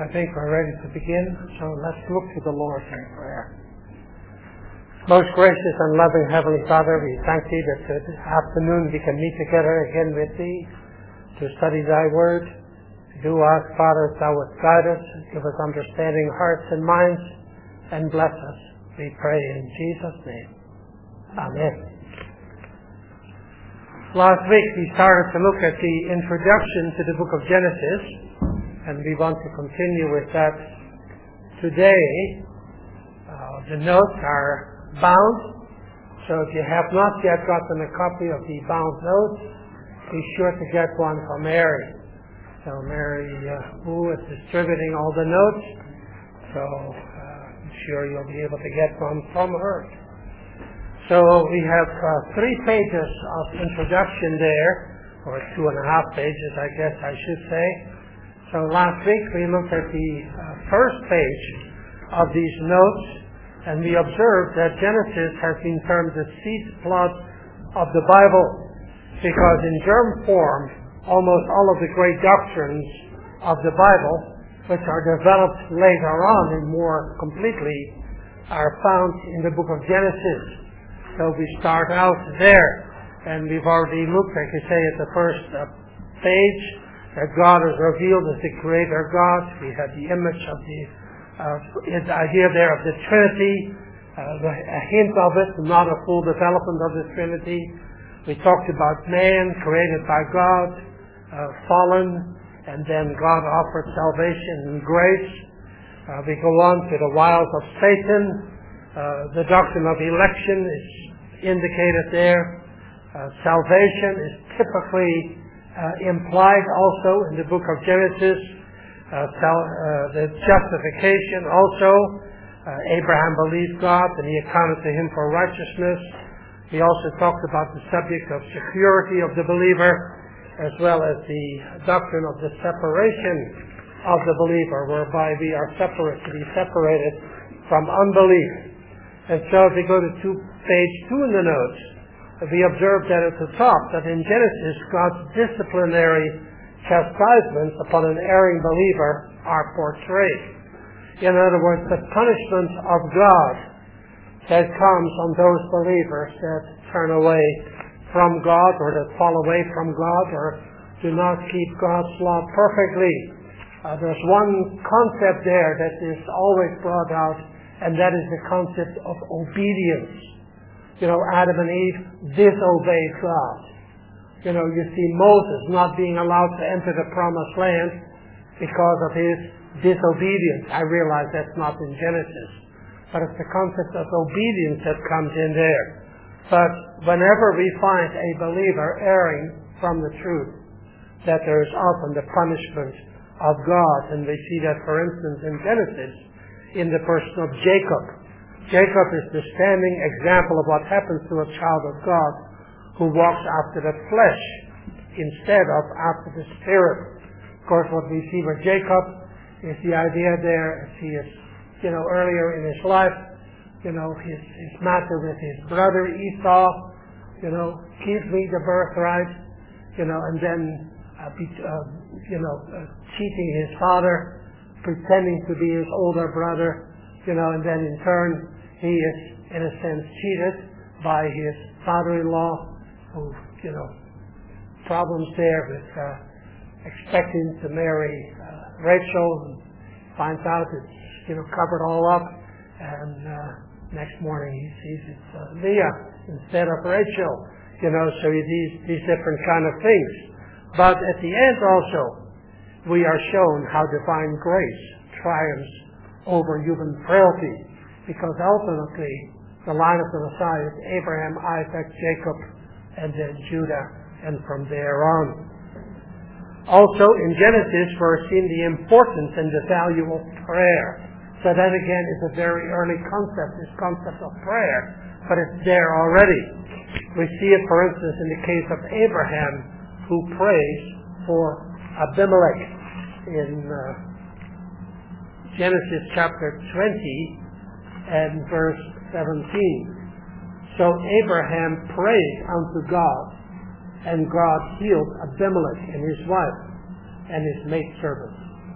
I think we're ready to begin, so let's look to the Lord in prayer. Most gracious and loving Heavenly Father, we thank Thee that this afternoon we can meet together again with Thee to study Thy Word. We do ask, Father, Thou would guide us, give us understanding hearts and minds, and bless us. We pray in Jesus' name. Amen. Last week we started to look at the introduction to the book of Genesis, and we want to continue with that today. The notes are bound, so if you have not yet gotten a copy of the bound notes, be sure to get one from Mary. So Mary Wu is distributing all the notes, so I'm sure you'll be able to get one from her. So we have 3 pages of introduction there, or 2.5 pages, I guess I should say. So last week we looked at the first page of these notes, and we observed that Genesis has been termed the seed plot of the Bible, because in germ form, almost all of the great doctrines of the Bible, which are developed later on and more completely, are found in the book of Genesis. So we start out there, and we've already looked, like you say, at the first page, that God is revealed as the Creator God. We had the image of the idea there of the Trinity, a hint of it, not a full development of the Trinity. We talked about man created by God, fallen, and then God offered salvation and grace. We go on to the wiles of Satan. The doctrine of election is indicated there. Salvation is typically implied also in the book of Genesis. The justification also. Abraham believed God and He accounted to him for righteousness. We also talked about the subject of security of the believer, as well as the doctrine of the separation of the believer, whereby we are to be separated from unbelief. And so if we go to page 2 in the notes, we observe that at the top, that in Genesis, God's disciplinary chastisements upon an erring believer are portrayed. In other words, the punishment of God that comes on those believers that turn away from God, or that fall away from God, or do not keep God's law perfectly. There's one concept there that is always brought out, and that is the concept of obedience. You know, Adam and Eve disobeyed God. You know, you see Moses not being allowed to enter the promised land because of his disobedience. I realize that's not in Genesis, but it's the concept of obedience that comes in there. But whenever we find a believer erring from the truth, that there is often the punishment of God. And we see that, for instance, in Genesis, in the person of Jacob. Jacob is the standing example of what happens to a child of God who walks after the flesh instead of after the Spirit. Of course, what we see with Jacob is the idea there, as he is, earlier in his life, his matter with his brother Esau, give me the birthright, and then, cheating his father, pretending to be his older brother, and then in turn, he is, in a sense, cheated by his father-in-law, who, problems there with expecting to marry Rachel, and finds out it's, covered all up, and next morning he sees it's Leah instead of Rachel, so these different kind of things. But at the end also, we are shown how divine grace triumphs over human frailty, because ultimately the line of the Messiah is Abraham, Isaac, Jacob, and then Judah, and from there on. Also in Genesis we're seeing the importance and the value of prayer. So that again is a very early concept, this concept of prayer, but it's there already. We see it, for instance, in the case of Abraham, who prays for Abimelech in Genesis chapter 20 and verse 17. So Abraham prayed unto God, and God healed Abimelech and his wife and his maidservant.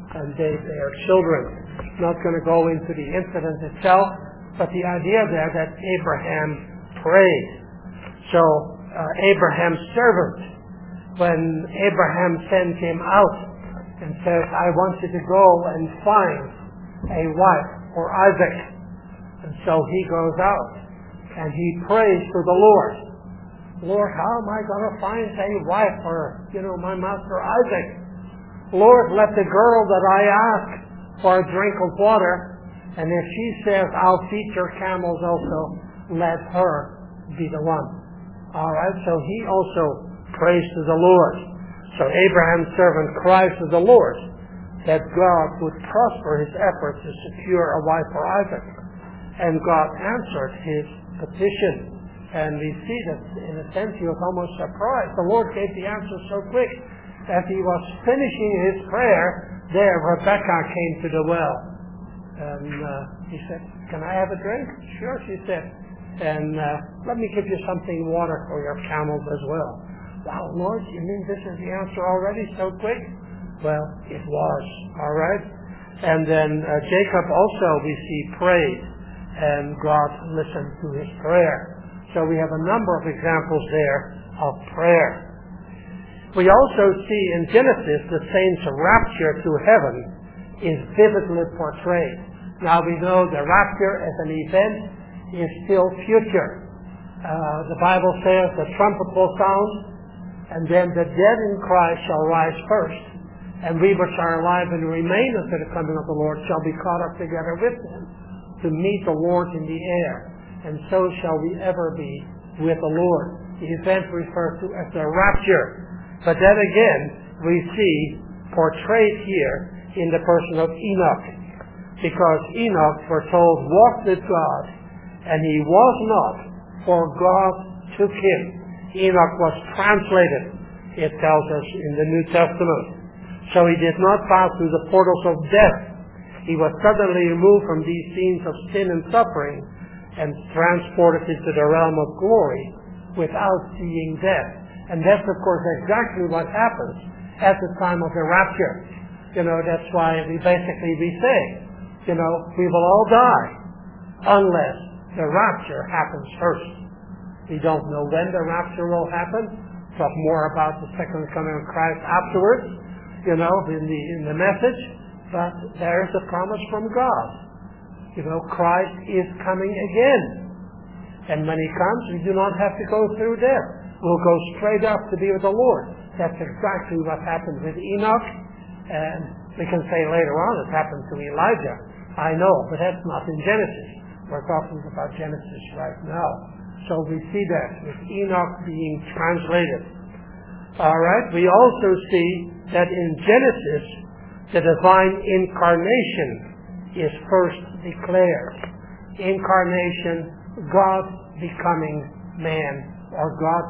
and they bear children. Not going to go into the incident itself, but the idea there that Abraham prayed. So Abraham's servant, when Abraham sent him out and said, I want you to go and find a wife for Isaac. And so he goes out and he prays to the Lord. Lord, how am I going to find a wife for, my master Isaac? Lord, let the girl that I ask for a drink of water, and if she says, I'll feed your camels also, let her be the one. All right, so he also prays to the Lord. So Abraham's servant cries to the Lord that God would prosper his efforts to secure a wife for Isaac. And God answered his petition. And we see that, in a sense, he was almost surprised. The Lord gave the answer so quick. As he was finishing his prayer, there Rebekah came to the well. And he said, can I have a drink? Sure, she said. And let me give you something water for your camels as well. Wow, Lord, you mean this is the answer already so quick? Well, it was, all right? And then Jacob also, we see, prayed, and God listened to his prayer. So we have a number of examples there of prayer. We also see in Genesis the saints' rapture to heaven is vividly portrayed. Now we know the rapture as an event is still future. The Bible says the trumpet will sound, and then the dead in Christ shall rise first, and we which are alive and remain until the coming of the Lord shall be caught up together with them to meet the Lord in the air. And so shall we ever be with the Lord. The event referred to as the rapture. But then again, we see portrayed here in the person of Enoch. Because Enoch, we're told, walked with God, and he was not, for God took him. Enoch was translated, it tells us in the New Testament. So he did not pass through the portals of death. He was suddenly removed from these scenes of sin and suffering, and transported into the realm of glory without seeing death. And that's, of course, exactly what happens at the time of the rapture. That's why we say, we will all die unless the rapture happens first. We don't know when the rapture will happen. Talk more about the second coming of Christ afterwards, in the message. But there is a promise from God. Christ is coming again. And when he comes, we do not have to go through death. We'll go straight up to be with the Lord. That's exactly what happened with Enoch. And we can say later on it happened to Elijah. I know, but that's not in Genesis. We're talking about Genesis right now. So we see that with Enoch being translated. All right. We also see that in Genesis, the divine incarnation is first declared. Incarnation, God becoming man, or God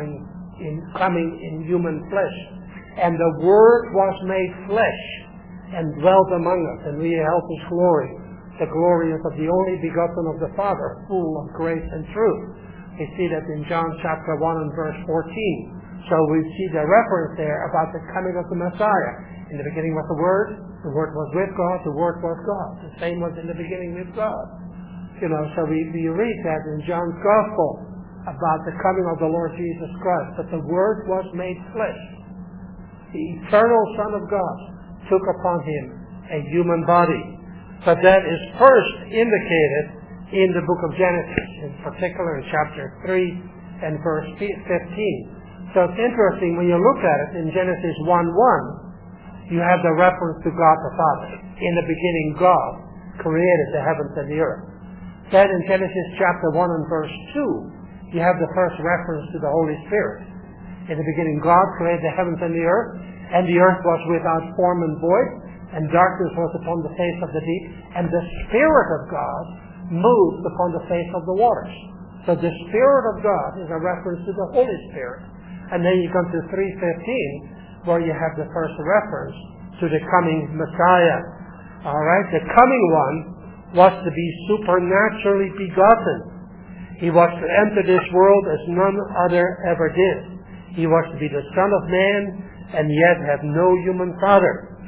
coming in human flesh. And the Word was made flesh and dwelt among us, and we beheld his glory. The glory is of the only begotten of the Father, full of grace and truth. We see that in John chapter 1 and verse 14. So we see the reference there about the coming of the Messiah. In the beginning was the Word was with God, the Word was God. The same was in the beginning with God. So we read that in John's Gospel about the coming of the Lord Jesus Christ. But the Word was made flesh. The eternal Son of God took upon him a human body. But that is first indicated in the book of Genesis, in particular in chapter 3 and verse 15. So it's interesting when you look at it in Genesis 1:1. You have the reference to God the Father. In the beginning, God created the heavens and the earth. Then in Genesis chapter 1 and verse 2, you have the first reference to the Holy Spirit. In the beginning, God created the heavens and the earth was without form and void, and darkness was upon the face of the deep, and the Spirit of God moved upon the face of the waters. So the Spirit of God is a reference to the Holy Spirit. And then you come to 3:15, where you have the first reference to the coming Messiah. All right, the coming one was to be supernaturally begotten. He was to enter this world as none other ever did. He was to be the Son of Man and yet have no human father.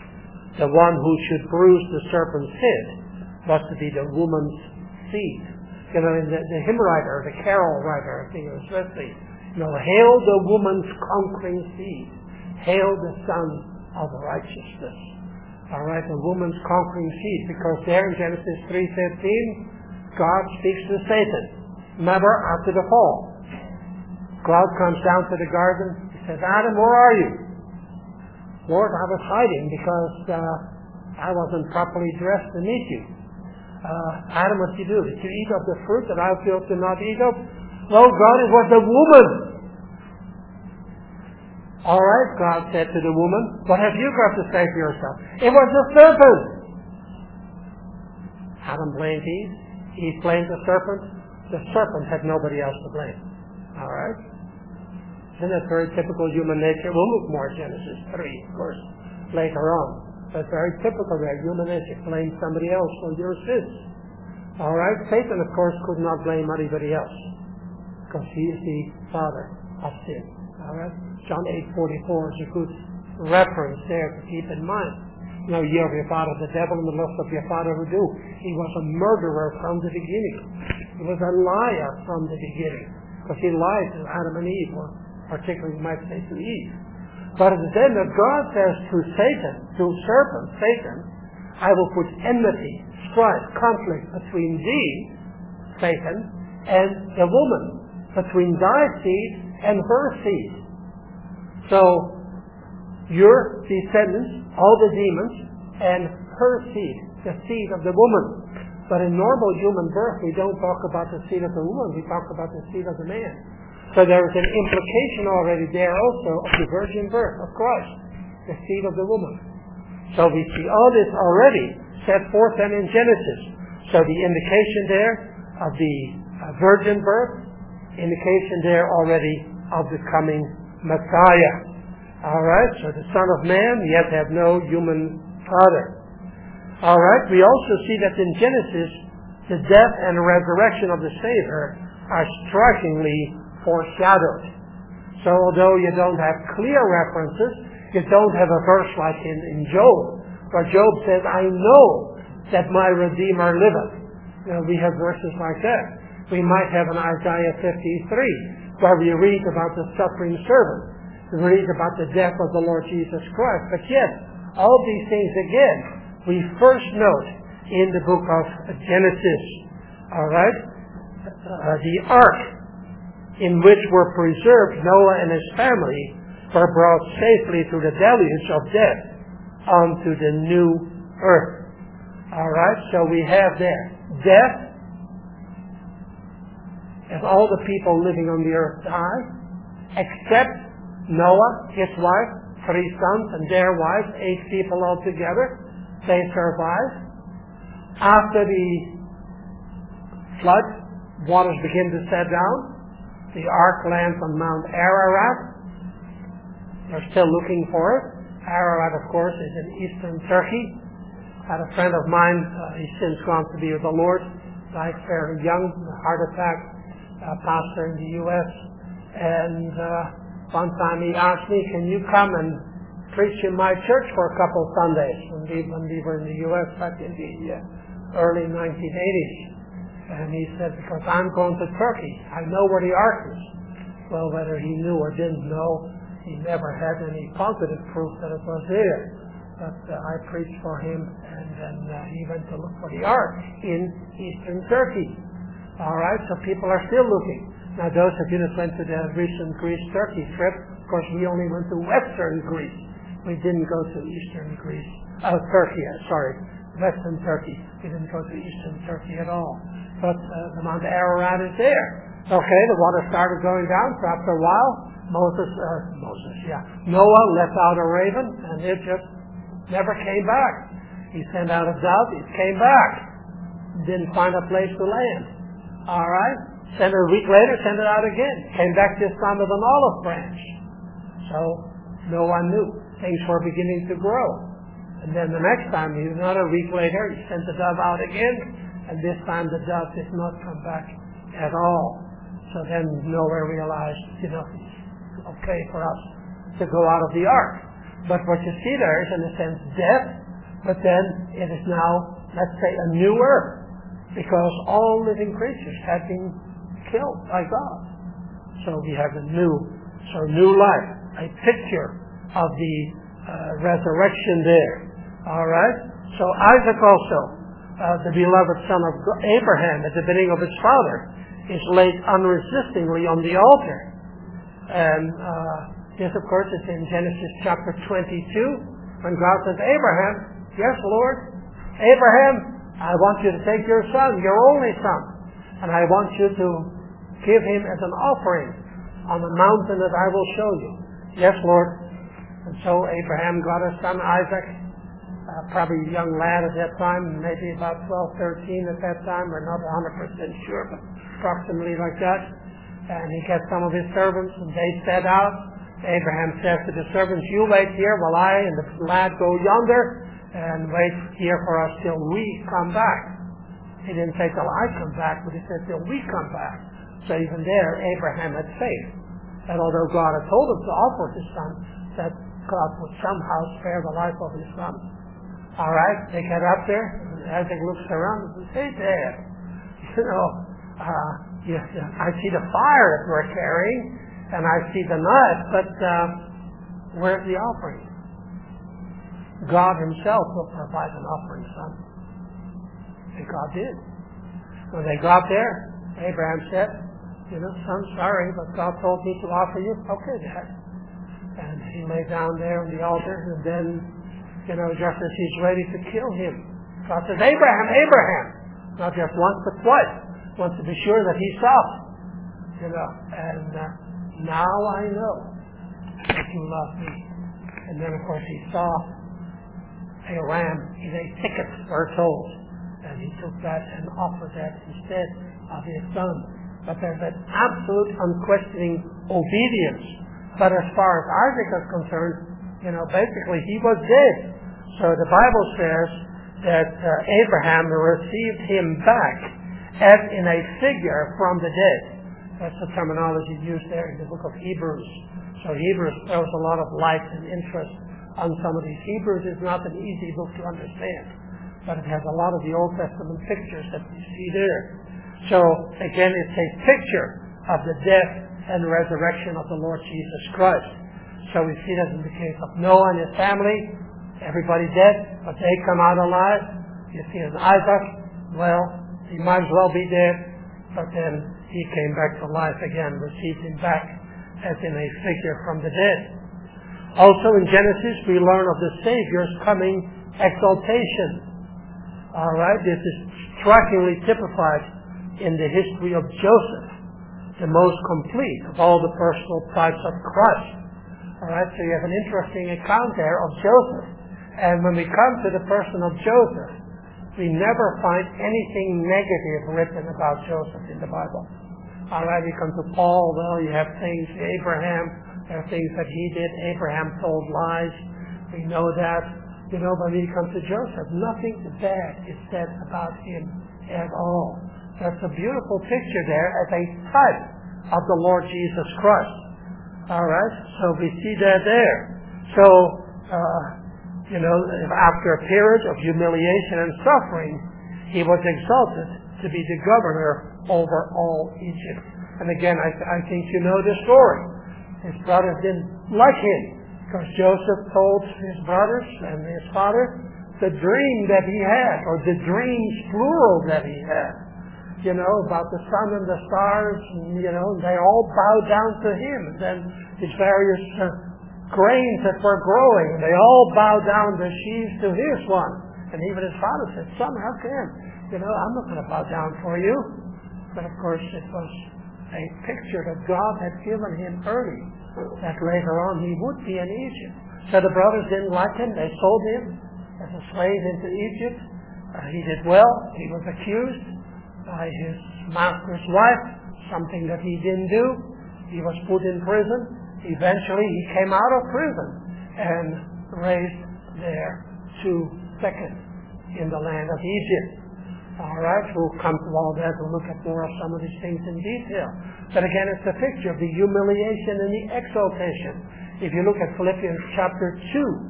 the one who should bruise the serpent's head was to be the woman's seed. You know, in the hymn writer, the carol writer, I think it was Wesley, you know, hail the woman's conquering seed. Hail the son of righteousness. All right, the woman's conquering seed, because there in Genesis 3:15, God speaks to Satan, never after the fall. God comes down to the garden. He says, Adam, where are you? Lord, I was hiding because I wasn't properly dressed to meet you. Adam, what did you do? Did you eat of the fruit that I told you not eat of? No, God, it was the woman. All right, God said to the woman, what have you got to say for yourself? It was the serpent. Adam blamed Eve. Eve blamed the serpent. The serpent had nobody else to blame. All right? Isn't that very typical human nature? We'll look more at Genesis 3, of course, later on. That's very typical there, human nature. Blame somebody else for your sins. All right? Satan, of course, could not blame anybody else, because he is the father of sin. All right? John 8:44 is a good reference there to keep in mind. You know, ye of your father the devil, and the lust of your father who do. He was a murderer from the beginning. He was a liar from the beginning, because he lied to Adam and Eve, or particularly you might say to Eve. But at the end that God says to Satan, to serpent, Satan, I will put enmity, strife, conflict between thee, Satan, and the woman, between thy seed and her seed. So, your descendants, all the demons, and her seed, the seed of the woman. But in normal human birth, we don't talk about the seed of the woman, we talk about the seed of the man. So there is an implication already there also of the virgin birth of Christ, the seed of the woman. So we see all this already set forth then in Genesis. So the indication there of the virgin birth, indication there already of the coming Messiah. All right, so the Son of Man yet had no human father. All right, we also see that in Genesis, the death and resurrection of the Savior are strikingly foreshadowed. So although you don't have clear references, you don't have a verse like in Job, where Job says, I know that my Redeemer liveth. You know, we have verses like that. We might have in Isaiah 53, where we read about the suffering servant. We read about the death of the Lord Jesus Christ. But yet, all these things again, we first note in the book of Genesis. All right? The ark in which were preserved Noah and his family were brought safely through the deluge of death onto the new earth. All right? So we have there death, as all the people living on the earth die, except Noah, his wife, 3 sons, and their wives, 8 people altogether. They survived. After the flood, waters begin to set down. The ark lands on Mount Ararat. They're still looking for it. Ararat, of course, is in eastern Turkey. I had a friend of mine, he's since gone to be with the Lord, died fairly young, heart attack, pastor in the U.S. And one time he asked me, can you come and preach in my church for a couple of Sundays when we were in the U.S. back in the early 1980s. And he said, because I'm going to Turkey. I know where the ark is. Well, whether he knew or didn't know, he never had any positive proof that it was there. But I preached for him, and then he went to look for the ark in eastern Turkey. All right, so people are still looking. Now, those of you that went to the recent Greece-Turkey trip, of course, we only went to western Greece. We didn't go to eastern Greece. Turkey, western Turkey. We didn't go to eastern Turkey at all. But the Mount Ararat is there. Okay, the water started going down, so after a while, Noah let out a raven, and it just never came back. He sent out a dove, it came back. Didn't find a place to land. All right, sent it a week later, sent it out again. Came back this time with an olive branch. So Noah knew things were beginning to grow. And then the next time, another week later, he sent the dove out again. And this time the dove did not come back at all. So then Noah realized, it's okay for us to go out of the ark. But what you see there is, in a sense, death But then it is now, let's say, a new earth, because all living creatures had been killed by God. So we have a new life, a picture of the resurrection there. All right? So Isaac also, the beloved son of Abraham at the bidding of his father, is laid unresistingly on the altar. And this, of course, is in Genesis chapter 22, when God says, Abraham, yes, Lord, Abraham, I want you to take your son, your only son, and I want you to give him as an offering on the mountain that I will show you. Yes, Lord. And so Abraham got his son Isaac, probably a young lad at that time, maybe about 12, 13 at that time. We're not 100% sure, but approximately like that. And he got some of his servants, and they set out. Abraham says to the servants, you wait here while I and the lad go yonder, and wait here for us till we come back. He didn't say till I come back, but he said till we come back. So even there, Abraham had faith that although God had told him to offer his son, that God would somehow spare the life of his son. All right, they get up there, and Isaac looks around and says, hey, Dad, I see the fire that we're carrying, and I see the knife, but where's the offering? God himself will provide an offering, son. And God did. When they got there, Abraham said, son, sorry, but God told me to offer you. Okay, Dad. And he lay down there on the altar, and then, just as he's ready to kill him, God says, Abraham, Abraham! Not just once, but twice. Wants to be sure that he saw. And now I know that you love me. And then, of course, he saw a ram in a thicket, we're told. And he took that and offered that instead of his son. But there's an absolute, unquestioning obedience. But as far as Isaac is concerned, basically he was dead. So the Bible says that Abraham received him back as in a figure from the dead. That's the terminology used there in the book of Hebrews. So Hebrews throws a lot of light and interest on some of these. Hebrews is not an easy book to understand, but it has a lot of the Old Testament pictures that we see there. So again, it's a picture of the death and resurrection of the Lord Jesus Christ. So we see that in the case of Noah and his family, everybody dead, but they come out alive. You see in Isaac, well, he might as well be dead, but then he came back to life again, received him back as in a figure from the dead. Also in Genesis, we learn of the Savior's coming exaltation. All right, this is strikingly typified in the history of Joseph, the most complete of all the personal types of Christ. All right, so you have an interesting account there of Joseph. And when we come to the person of Joseph, we never find anything negative written about Joseph in the Bible. All right, we come to Paul, well, you have things, Abraham, there are things that he did. Abraham told lies. We know that. But when we come to Joseph, nothing bad is said about him at all. That's a beautiful picture there as a type of the Lord Jesus Christ. All right, so we see that there. So, after a period of humiliation and suffering, he was exalted to be the governor over all Egypt. And again, I think you know the story. His brothers didn't like him because Joseph told his brothers and his father the dream that he had, or the dreams plural that he had, about the sun and the stars, and, they all bowed down to him. And then his various grains that were growing, they all bowed down their sheaves to his one. And even his father said, son, how can? I'm not going to bow down for you. But of course it was a picture that God had given him early, that later on he would be in Egypt. So the brothers didn't like him. They sold him as a slave into Egypt. He did well. He was accused by his master's wife, something that he didn't do. He was put in prison. Eventually he came out of prison and raised there to second in the land of Egypt. All right, we'll come to all that. We'll look at more of some of these things in detail. But again, it's a picture of the humiliation and the exaltation. If you look at Philippians chapter 2,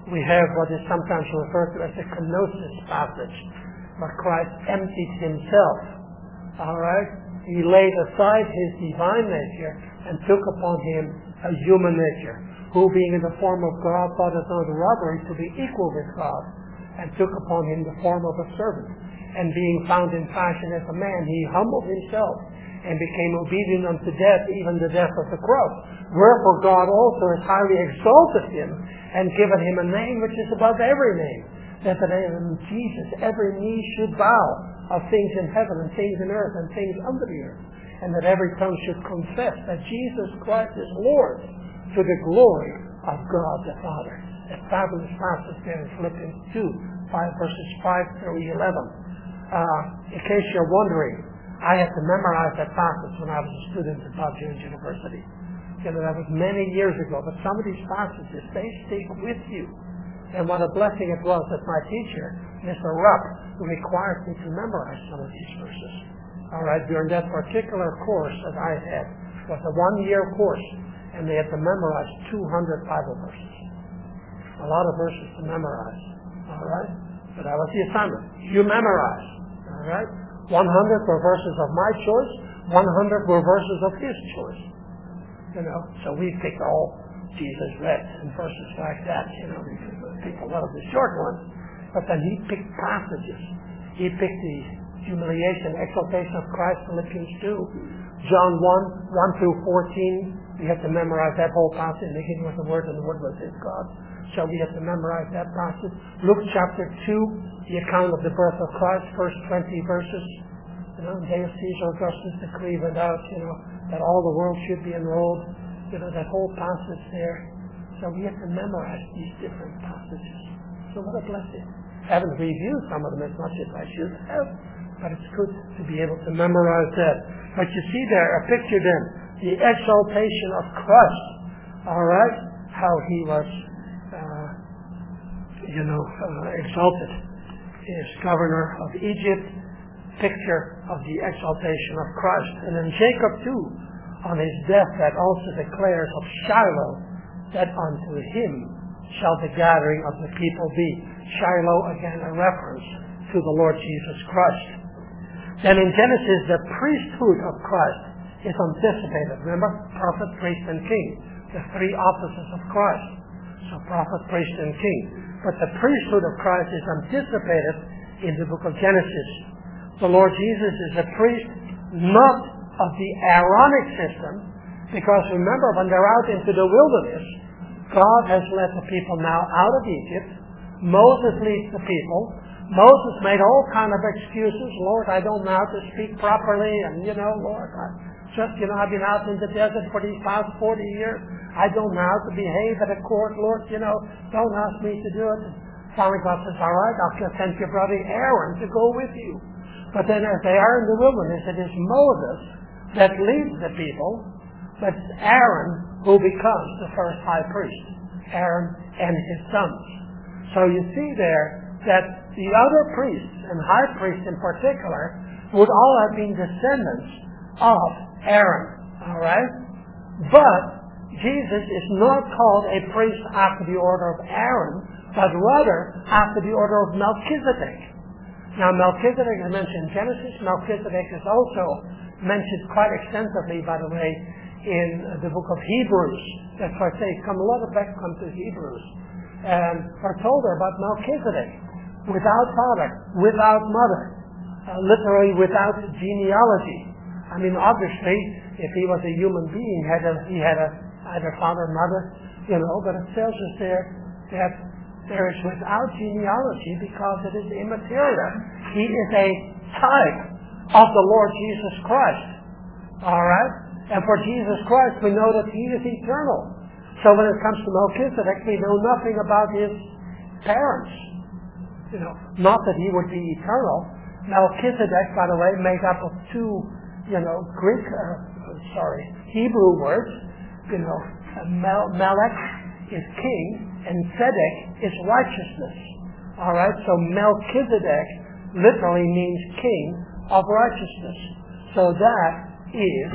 we have what is sometimes referred to as the kenosis passage, where Christ emptied himself. All right? He laid aside his divine nature and took upon him a human nature, who being in the form of God thought it not robbery to be equal with God, and took upon him the form of a servant. And being found in fashion as a man, he humbled himself and became obedient unto death, even the death of the cross. Wherefore God also has highly exalted him and given him a name which is above every name, that the name of Jesus every knee should bow, of things in heaven and things in earth and things under the earth, and that every tongue should confess that Jesus Christ is Lord, to the glory of God the Father. A fabulous passage there in Philippians 2, 5 verses 5 through 11. In case you're wondering, I had to memorize that passage when I was a student at Bob Jones University. You know, that was many years ago, but some of these passages, they stick with you. And what a blessing it was that my teacher, Mr. Rupp, required me to memorize some of these verses. All right, during that particular course that I had, was a 1-year course, and they had to memorize 200 Bible verses. A lot of verses to memorize. All right? But that was the assignment. You memorize. All right? 100 were verses of my choice. 100 were verses of his choice. You know, so we picked all Jesus read and verses like that. You know, people love the short ones. But then he picked passages. He picked the humiliation, exaltation of Christ, Philippians 2. John 1 through 14. We have to memorize that whole passage. In the beginning was the Word, and the Word was with God. So we have to memorize that passage. Luke chapter 2, the account of the birth of Christ, first 20 verses. You know, day of Caesar Augustus decree went out, you know, that all the world should be enrolled. You know, that whole passage there. So we have to memorize these different passages. So what a blessing. I haven't reviewed some of them as much as I should have, but it's good to be able to memorize that. But you see there, a picture then, the exaltation of Christ. All right? How he was exalted. He is governor of Egypt, picture of the exaltation of Christ. And then Jacob too, on his death, that also declares of Shiloh, that unto him shall the gathering of the people be. Shiloh, again, a reference to the Lord Jesus Christ. Then in Genesis, the priesthood of Christ is anticipated. Remember? Prophet, priest, and king. The three offices of Christ. So prophet, priest, and king. But the priesthood of Christ is anticipated in the book of Genesis. The Lord Jesus is a priest not of the Aaronic system, because remember, when they're out into the wilderness, God has led the people now out of Egypt. Moses leads the people. Moses made all kind of excuses. Lord, I don't know how to speak properly, and Lord, I've been out in the desert for these past 40 years. I don't know how to behave at a court, Lord, don't ask me to do it. Finally God says, all right, I'll just send your brother Aaron to go with you. But then as they are in the wilderness, it is Moses that leads the people, but it's Aaron who becomes the first high priest. Aaron and his sons. So you see there that the other priests, and high priests in particular, would all have been descendants of Aaron. All right? But Jesus is not called a priest after the order of Aaron, but rather after the order of Melchizedek. Now Melchizedek is mentioned in Genesis. Melchizedek is also mentioned quite extensively, by the way, in the book of Hebrews. That's why I say a lot of back come to Hebrews. And we're told there about Melchizedek, without father, without mother, literally without genealogy. I mean, obviously, if he was a human being, he had either father or mother, but it tells us there that there is without genealogy because it is immaterial. He is a type of the Lord Jesus Christ. All right? And for Jesus Christ, we know that he is eternal. So when it comes to Melchizedek, we know nothing about his parents. Not that he would be eternal. Melchizedek, by the way, made up of two, Hebrew words. Melech is king, and Tzedek is righteousness. All right, so Melchizedek literally means king of righteousness. So that is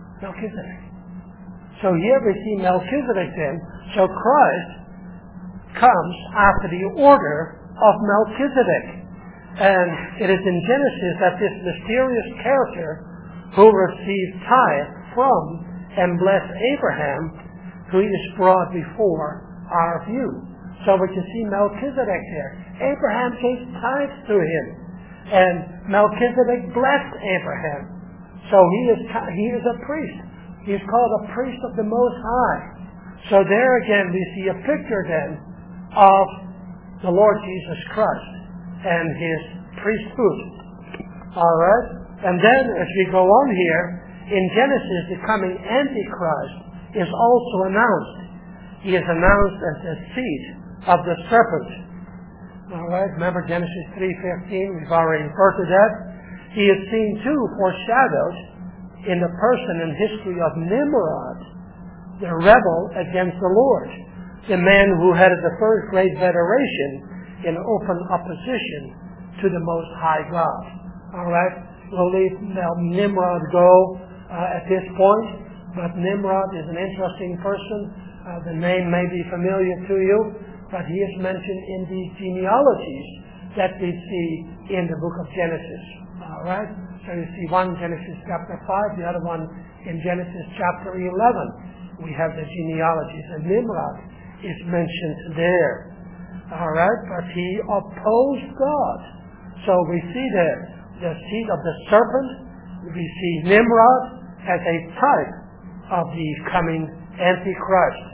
Melchizedek. So here we see Melchizedek then. So Christ comes after the order of Melchizedek. And it is in Genesis that this mysterious character who received tithe from and blessed Abraham, who is brought before our view. So we can see Melchizedek there. Abraham gave tithes to him, and Melchizedek blessed Abraham. So he is a priest. He is called a priest of the Most High. So there again we see a picture then of the Lord Jesus Christ and his priesthood. All right? And then as we go on here, in Genesis, the coming Antichrist is also announced. He is announced as the seed of the serpent. All right? Remember Genesis 3:15? We've already referred to that. He is seen too foreshadowed in the person and history of Nimrod, the rebel against the Lord, the man who headed the first great federation in open opposition to the Most High God. All right? We'll leave Nimrod go at this point, but Nimrod is an interesting person. The name may be familiar to you, but he is mentioned in these genealogies that we see in the book of Genesis. All right? So you see one in Genesis chapter 5, the other one in Genesis chapter 11. We have the genealogies, and Nimrod is mentioned there. All right? But he opposed God. So we see there the seed of the serpent. We see Nimrod as a type of the coming Antichrist.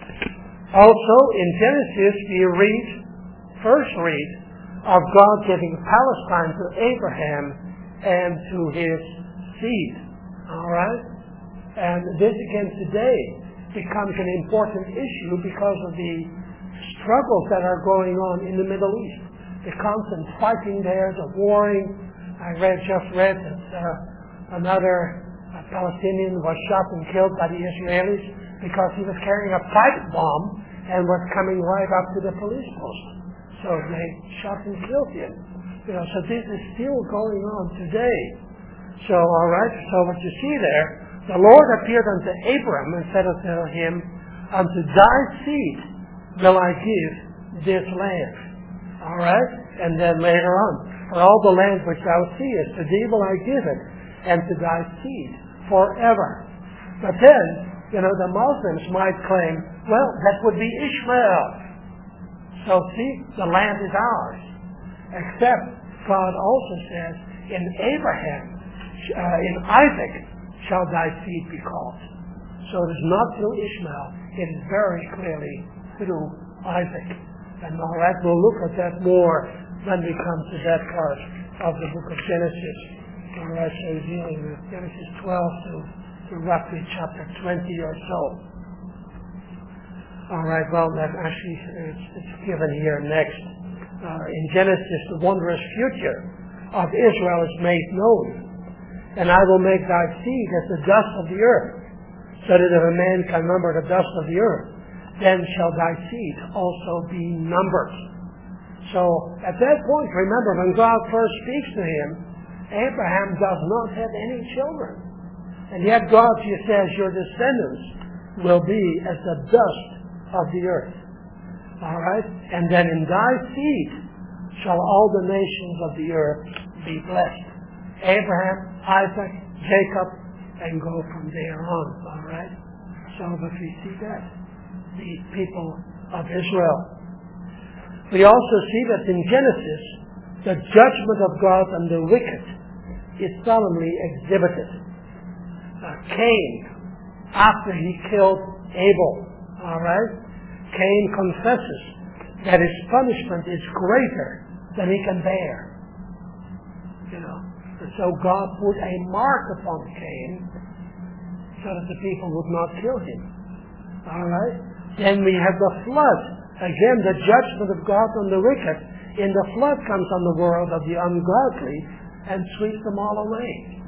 Also in Genesis we first read of God giving Palestine to Abraham and to his seed. All right? And this again today becomes an important issue because of the struggles that are going on in the Middle East. The constant fighting there, the warring. I just read that another Palestinian was shot and killed by the Israelis because he was carrying a pipe bomb and was coming right up to the police post. So they shot and killed him. So this is still going on today. So, all right, so what you see there, the Lord appeared unto Abram and said unto him, unto thy seed will I give this land. All right? And then later on, for all the land which thou seest, to thee will I give it, and to thy seed forever. But then, the Muslims might claim, well, that would be Ishmael. So see, the land is ours. Except God also says, in Abraham, in Isaac shall thy seed be called. So it is not through Ishmael, it is very clearly through Isaac. And all right, we'll look at that more when we come to that part of the book of Genesis. All right, so dealing with Genesis 12 to roughly chapter 20 or so. All right, well, that actually it's given here next. In Genesis, the wondrous future of Israel is made known. And I will make thy seed as the dust of the earth, so that if a man can number the dust of the earth, then shall thy seed also be numbered. So at that point, remember, when God first speaks to him, Abraham does not have any children. And yet God says, your descendants will be as the dust of the earth. All right? And then in thy seed shall all the nations of the earth be blessed. Abraham, Isaac, Jacob, and go from there on. All right? So but we see that. The people of Israel. We also see that in Genesis, the judgment of God on the wicked is solemnly exhibited. Cain, after he killed Abel, all right, Cain confesses that his punishment is greater than he can bear. And so God put a mark upon Cain so that the people would not kill him. All right? Then we have the flood. Again, the judgment of God on the wicked. In the flood comes on the world of the ungodly and sweeps them all away.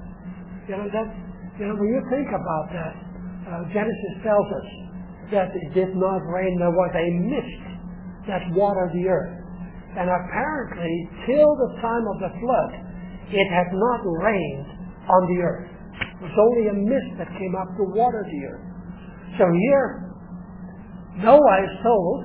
When you think about that, Genesis tells us that it did not rain. There was a mist that watered the earth. And apparently, till the time of the flood, it had not rained on the earth. It was only a mist that came up to water the earth. So here, Noah is told,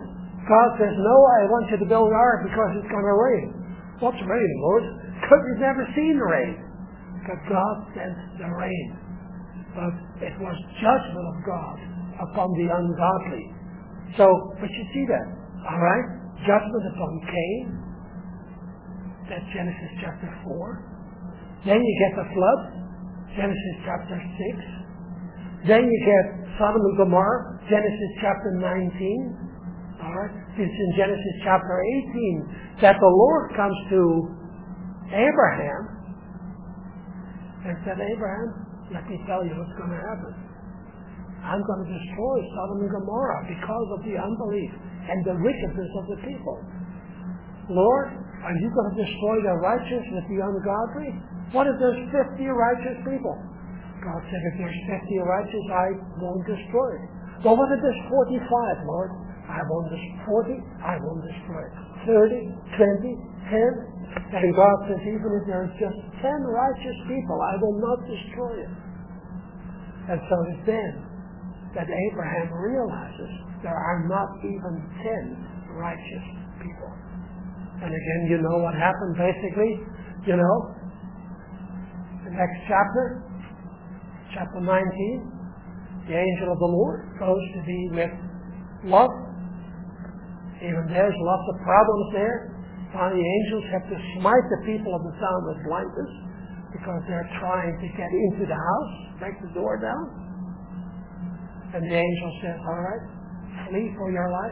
God says, no, I want you to build an ark because it's going to rain. What's rain, Lord? Because you've never seen rain. But God sent the rain. But it was judgment of God upon the ungodly. So, but you see that, all right? Judgment upon Cain. That's Genesis chapter 4. Then you get the flood, Genesis chapter 6. Then you get Sodom and Gomorrah, Genesis chapter 19. All right? It's in Genesis chapter 18 that the Lord comes to Abraham and said, Abraham, let me tell you what's going to happen. I'm going to destroy Sodom and Gomorrah because of the unbelief and the wickedness of the people. Lord, are you going to destroy the righteous with the ungodly? What if there's 50 righteous people? God said, if there's 50 righteous, I won't destroy it. Well, what if there's 45, Lord? I won't destroy 40, I won't destroy it. 30, 20, 10. And God says, even if there's just 10 righteous people, I will not destroy it. And so it's then that Abraham realizes there are not even 10 righteous people. And again, you know what happened basically? You know, the next chapter, chapter 19, the angel of the Lord goes to be with Lot. Even there's lots of problems there. The angels have to smite the people of the town with blindness because they're trying to get into the house, break the door down. And the angel says, all right, flee for your life.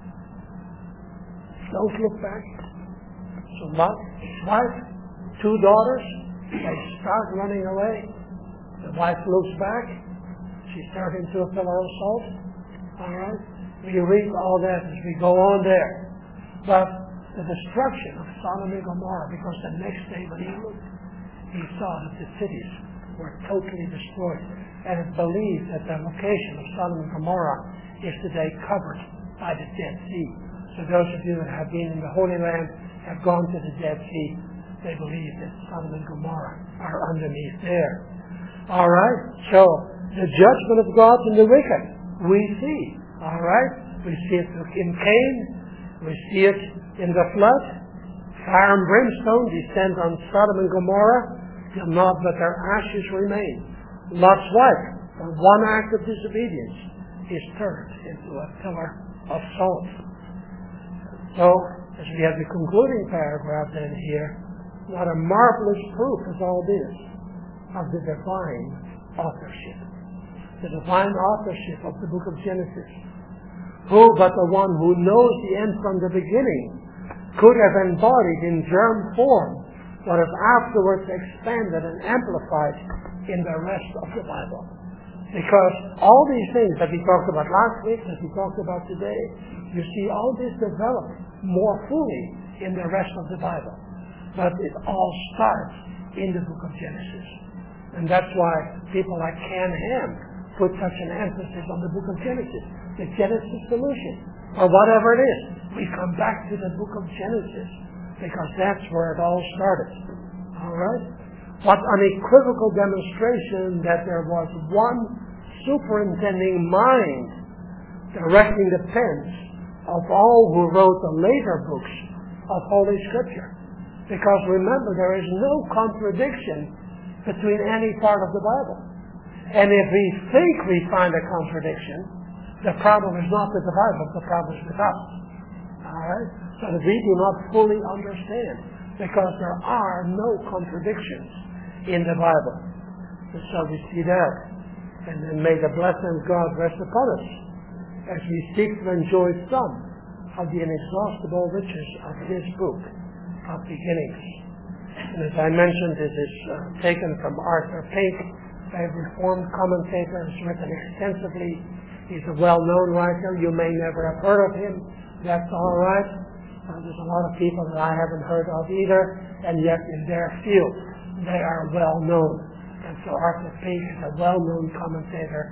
Don't look back. So Lot, his wife, 2 daughters, they start running away. The wife looks back. She's turned into a pillar of salt. All right? We read all that as we go on there. But the destruction of Sodom and Gomorrah, because the next day when he looked, he saw that the cities were totally destroyed. And it's believed that the location of Sodom and Gomorrah is today covered by the Dead Sea. So those of you that have been in the Holy Land have gone to the Dead Sea. They believe that Sodom and Gomorrah are underneath there. All right? So, the judgment of God in the wicked, we see. All right? We see it in Cain. We see it in the flood. Fire and brimstone descend on Sodom and Gomorrah, till not but their ashes remain. Lot's wife, for one act of disobedience, is turned into a pillar of salt. So, as we have the concluding paragraph then here, what a marvelous proof is all this of the divine authorship. The divine authorship of the book of Genesis. Who but the one who knows the end from the beginning could have embodied in germ form what is afterwards expanded and amplified in the rest of the Bible. Because all these things that we talked about last week, that we talked about today, you see all this developed more fully in the rest of the Bible. But it all starts in the book of Genesis. And that's why people like Ken Ham put such an emphasis on the book of Genesis, the Genesis solution, or whatever it is. We come back to the book of Genesis because that's where it all started. All right? What unequivocal demonstration that there was one superintending mind directing the pens of all who wrote the later books of Holy Scripture. Because remember, there is no contradiction between any part of the Bible. And if we think we find a contradiction, the problem is not with the Bible, the problem is with us. Alright? So that we do not fully understand, because there are no contradictions in the Bible. And so we see that. And then may the blessing of God rest upon us as we seek to enjoy some of the inexhaustible riches of His book of beginnings. And as I mentioned, it is taken from Arthur Pink, a Reformed commentator, who's written extensively. He's a well-known writer. You may never have heard of him. That's all right. There's a lot of people that I haven't heard of either, and yet in their field, they are well-known. And so Arthur Pink is a well-known commentator,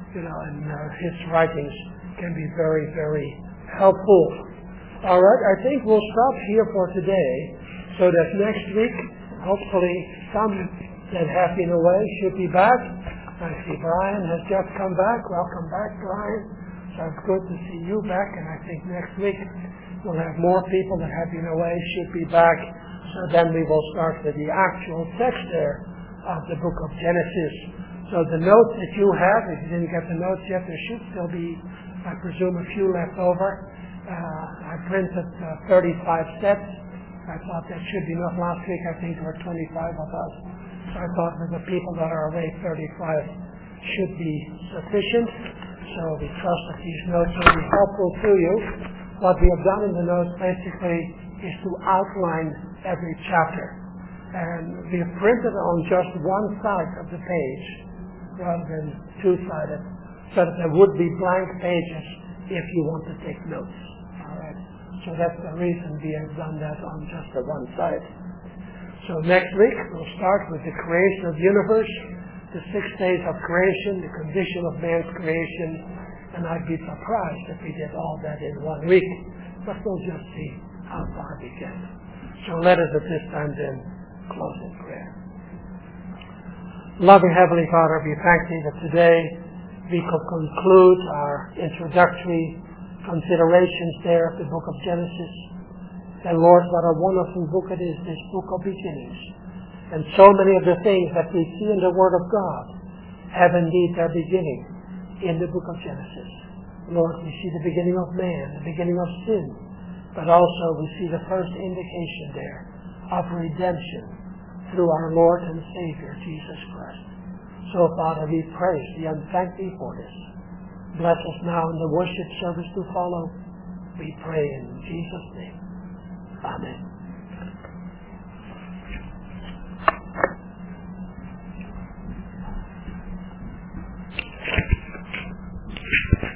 and his writings can be very, very helpful. All right, I think we'll stop here for today, so that next week, hopefully, some that have been away should be back. I see Brian has just come back. Welcome back, Brian. So it's good to see you back, and I think next week we'll have more people that have been away, should be back. So then we will start with the actual text there of the book of Genesis. So the notes that you have, if you didn't get the notes yet, there should still be, I presume, a few left over. I printed 35 sets. I thought that should be enough. Last week I think there were 25 of us. So I thought with the people that are away, 35 should be sufficient. So we trust that these notes will be helpful to you. What we have done in the notes basically is to outline every chapter. And we have printed on just one side of the page rather than two-sided, so that there would be blank pages if you want to take notes. All right. So that's the reason we have done that on just the one side. So next week we'll start with the creation of the universe, the 6 days of creation, the condition of man's creation, and I'd be surprised if we did all that in 1 week, but we'll just see how far we get. So let us at this time then close in prayer. Loving Heavenly Father, we thank Thee that today we could conclude our introductory considerations there of the book of Genesis. And Lord, what a wonderful book it is, this book of beginnings. And so many of the things that we see in the Word of God have indeed their beginning in the book of Genesis. Lord, we see the beginning of man, the beginning of sin, but also we see the first indication there of redemption through our Lord and Savior, Jesus Christ. So, Father, we praise Thee and thank Thee for this. Bless us now in the worship service to follow. We pray in Jesus' name. Amen.